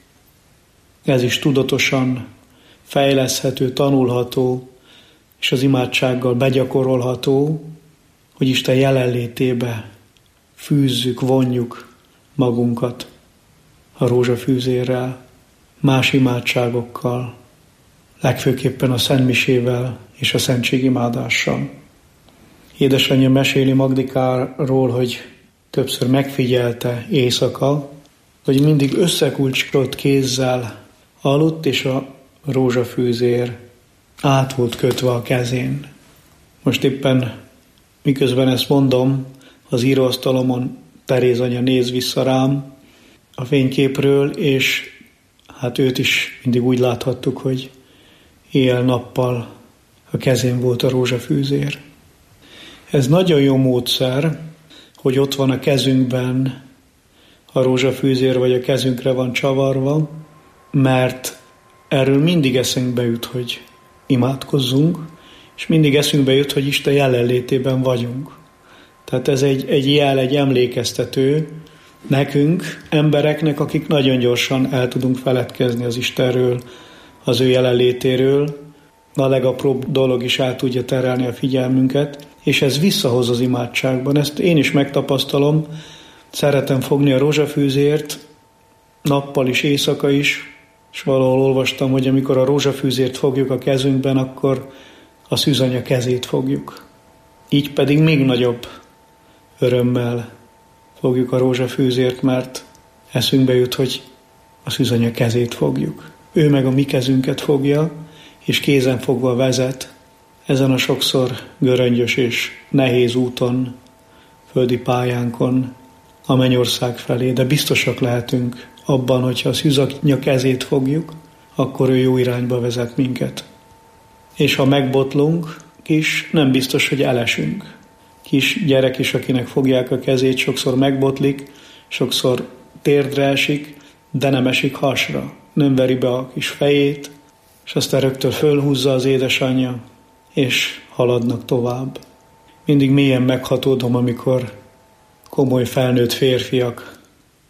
Ez is tudatosan fejleszthető, tanulható, és az imádsággal begyakorolható, hogy Isten jelenlétébe fűzzük, vonjuk magunkat a rózsafűzérrel, más imádságokkal, legfőképpen a szentmisével és a szentségimádással. Édesanyja meséli Magdikáról, hogy többször megfigyelte éjszaka, hogy mindig összekulcsolt kézzel aludt, és a rózsafűzér át volt kötve a kezén. Most éppen, miközben ezt mondom, az íróasztalomon Teréz anya néz vissza rám a fényképről, és hát őt is mindig úgy láthattuk, hogy éjjel-nappal a kezén volt a rózsafűzér. Ez nagyon jó módszer, hogy ott van a kezünkben a rózsafűzér, vagy a kezünkre van csavarva, mert erről mindig eszünkbe jut, hogy imádkozzunk, és mindig eszünkbe jut, hogy Isten jelenlétében vagyunk. Tehát ez egy jel, egy emlékeztető nekünk, embereknek, akik nagyon gyorsan el tudunk feledkezni az Istenről, az ő jelenlétéről, a legapróbb dolog is el tudja terelni a figyelmünket, és ez visszahoz az imádságban. Ezt én is megtapasztalom, szeretem fogni a rózsafűzért, nappal is, éjszaka is, és valahol olvastam, hogy amikor a rózsafűzért fogjuk a kezünkben, akkor a szűzanya kezét fogjuk. Így pedig még nagyobb örömmel fogjuk a rózsafűzért, mert eszünkbe jut, hogy a szűzanya kezét fogjuk. Ő meg a mi kezünket fogja, és kézenfogva vezet ezen a sokszor göröngyös és nehéz úton, földi pályánkon a mennyország felé, de biztosak lehetünk abban, hogyha a szűzanyja kezét fogjuk, akkor ő jó irányba vezet minket. És ha megbotlunk is, nem biztos, hogy elesünk. Kis gyerek is, akinek fogják a kezét, sokszor megbotlik, sokszor térdre esik, de nem esik hasra. Nem veri be a kis fejét, és aztán rögtön fölhúzza az édesanyja, és haladnak tovább. Mindig mélyen meghatódom, amikor komoly felnőtt férfiak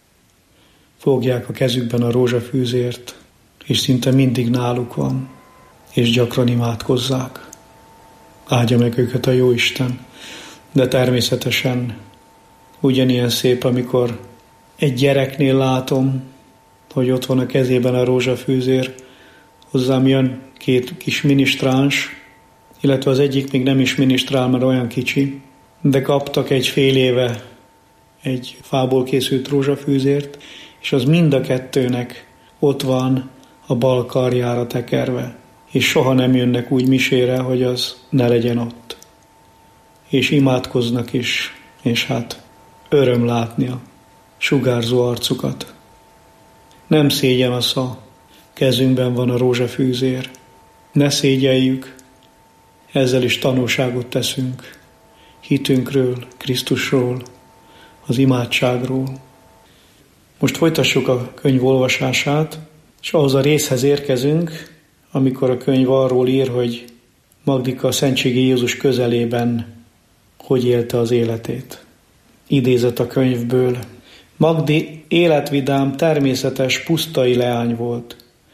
fogják a kezükben a rózsafűzért, és szinte mindig náluk van, és gyakran imádkozzák. Áldja meg őket a Jóisten. De természetesen ugyanilyen szép, amikor egy gyereknél látom, hogy ott van a kezében a rózsafűzér, hozzám jön 2 kis minisztráns, illetve az egyik még nem is minisztrál, mert olyan kicsi, de kaptak egy fél éve egy fából készült rózsafűzért, és az mind a kettőnek ott van a bal karjára tekerve, és soha nem jönnek úgy misére, hogy az ne legyen ott. És imádkoznak is, és hát öröm látni a sugárzó arcukat. Nem szégyen az, ha kezünkben van a rózsafűzér. Ne szégyeljük, ezzel is tanúságot teszünk hitünkről, Krisztusról, az imádságról. Most folytassuk a könyv olvasását, és ahhoz a részhez érkezünk, amikor a könyv arról ír, hogy Magdika a szentségi Jézus közelében hogy élte az életét. Idézet a könyvből. Magdi életvidám, természetes, pusztai leány volt.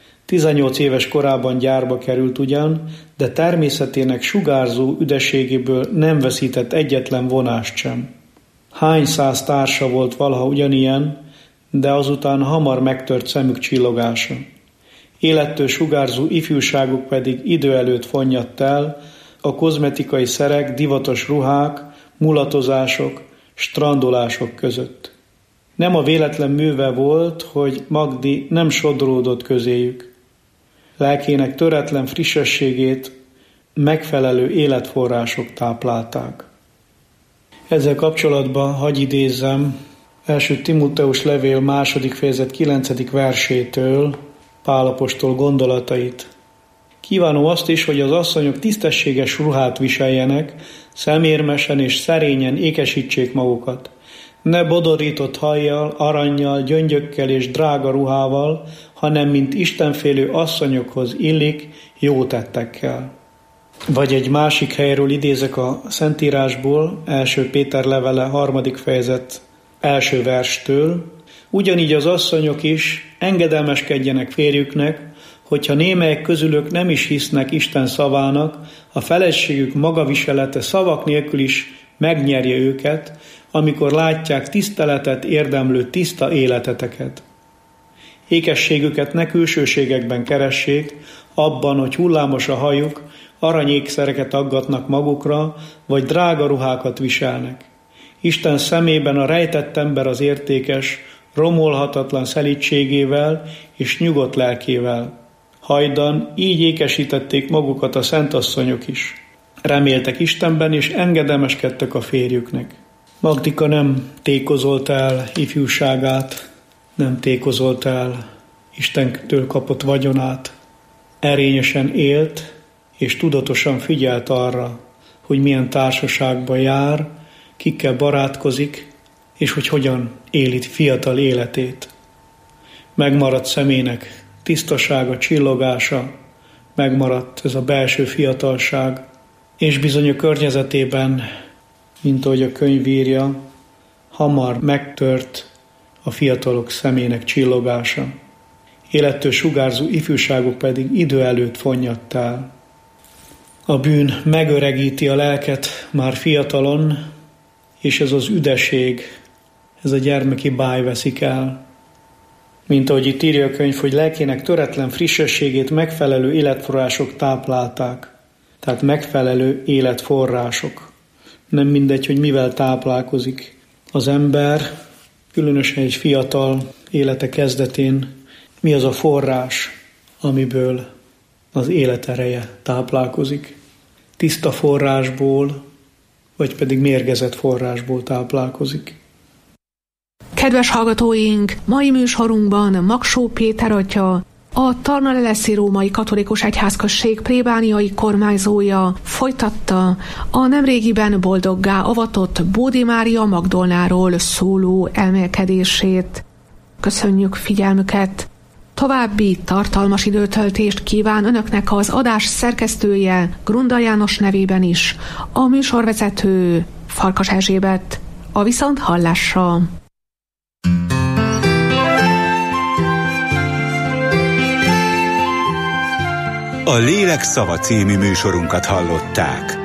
18 éves korában gyárba került ugyan, de természetének sugárzó üdességéből nem veszített egyetlen vonást sem. Hány száz társa volt valaha ugyanilyen, de azután hamar megtört szemük csillogása. Élettől sugárzó ifjúságuk pedig idő előtt fonnyadt el, a kozmetikai szerek, divatos ruhák, mulatozások, strandolások között. Nem a véletlen műve volt, hogy Magdi nem sodródott közéjük. Lelkének töretlen frissességét megfelelő életforrások táplálták. Ezzel kapcsolatban hadd idézzem 1. Timóteus levél 2. fejezet 9. versétől Pál apostol gondolatait. Kívánom azt is, hogy az asszonyok tisztességes ruhát viseljenek, szemérmesen és szerényen ékesítsék magukat. Ne bodorított hajjal, arannyal, gyöngyökkel és drága ruhával, hanem mint istenfélő asszonyokhoz illik, jó tettekkel. Vagy egy másik helyről idézek a Szentírásból, 1. Péter levele 3. fejezet 1. verstől. Ugyanígy az asszonyok is engedelmeskedjenek férjüknek, hogyha némelyek közülük nem is hisznek Isten szavának, a feleségük magaviselete szavak nélkül is megnyerje őket, amikor látják tiszteletet érdemlő tiszta életeteket. Ékességüket ne külsőségekben keressék, abban, hogy hullámos a hajuk, aranyékszereket aggatnak magukra, vagy drága ruhákat viselnek. Isten szemében a rejtett ember az értékes, romolhatatlan szelídségével és nyugodt lelkével. Hajdan így ékesítették magukat a szentasszonyok is. Reméltek Istenben, és engedelmeskedtek a férjüknek. Magdika nem tékozolt el ifjúságát, nem tékozolt el Istentől kapott vagyonát. Erényesen élt, és tudatosan figyelt arra, hogy milyen társaságban jár, kikkel barátkozik, és hogy hogyan éli fiatal életét. Megmaradt szemének tisztasága, csillogása, megmaradt ez a belső fiatalság, és bizony a környezetében, mint ahogy a könyv írja, hamar megtört a fiatalok szemének csillogása. Élettől sugárzó ifjúságuk pedig idő előtt fonnyadt el. A bűn megöregíti a lelket már fiatalon, és ez az üdeség, ez a gyermeki báj veszik el. Mint ahogy itt írja a könyv, hogy lelkének töretlen frissességét megfelelő életforrások táplálták. Tehát megfelelő életforrások. Nem mindegy, hogy mivel táplálkozik az ember, különösen egy fiatal élete kezdetén, mi az a forrás, amiből az életereje táplálkozik. Tiszta forrásból, vagy pedig mérgezett forrásból táplálkozik. Kedves hallgatóink, mai műsorunkban Magsó Péter atya, a Tarnaleleszi Római Katolikus Egyházközség plébániai kormányzója folytatta a nemrégiben boldoggá avatott Bódi Mária Magdolnáról szóló elmélkedését. Köszönjük figyelmüket! További tartalmas időtöltést kíván Önöknek az adás szerkesztője, Grunda János nevében is, a műsorvezető Farkas Erzsébet. A viszonthallásra! A Lélek szava című műsorunkat hallották.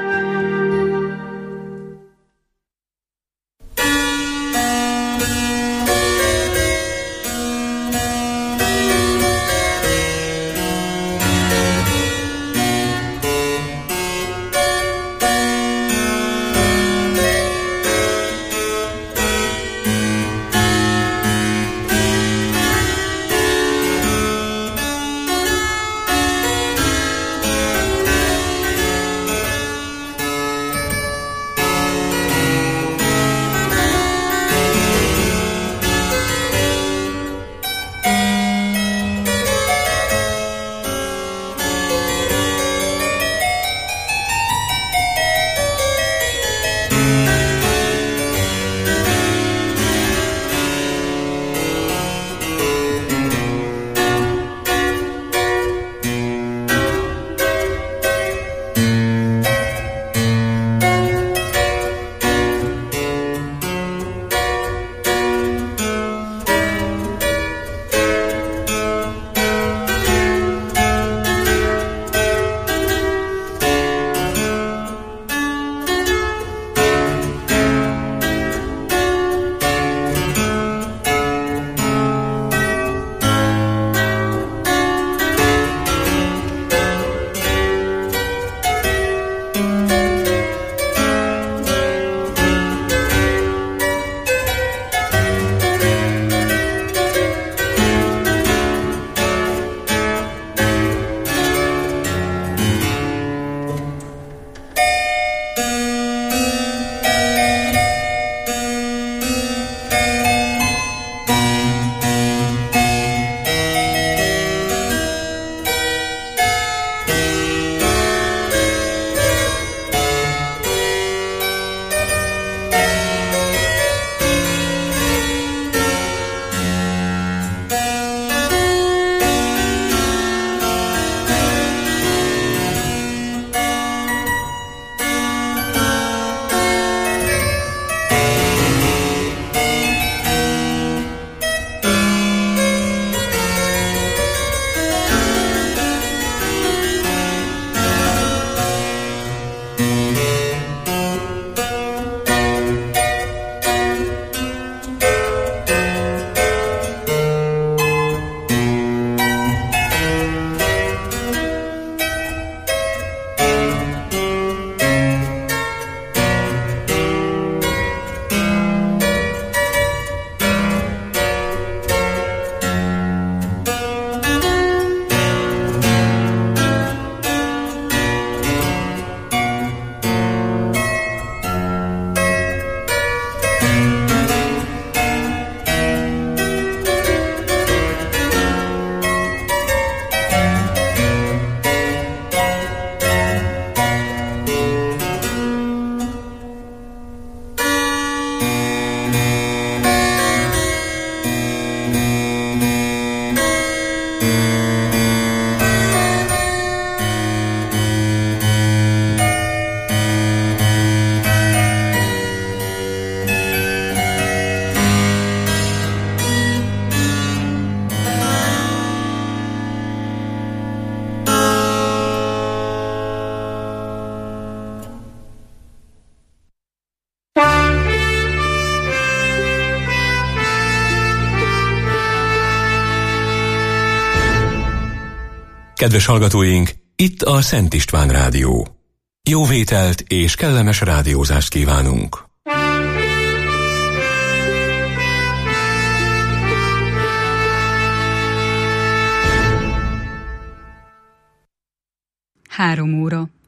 Kedves hallgatóink, itt a Szent István Rádió. Jó vételt és kellemes rádiózást kívánunk! 3 óra.